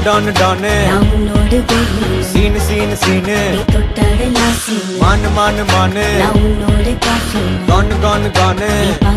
don don உன்னோடு வெயில் scene scene scene நீ தொட்டதெல்லாம் சீன் मान मान मान நான் உன்னோடு காஃபி गॉन गॉन गॉन நீ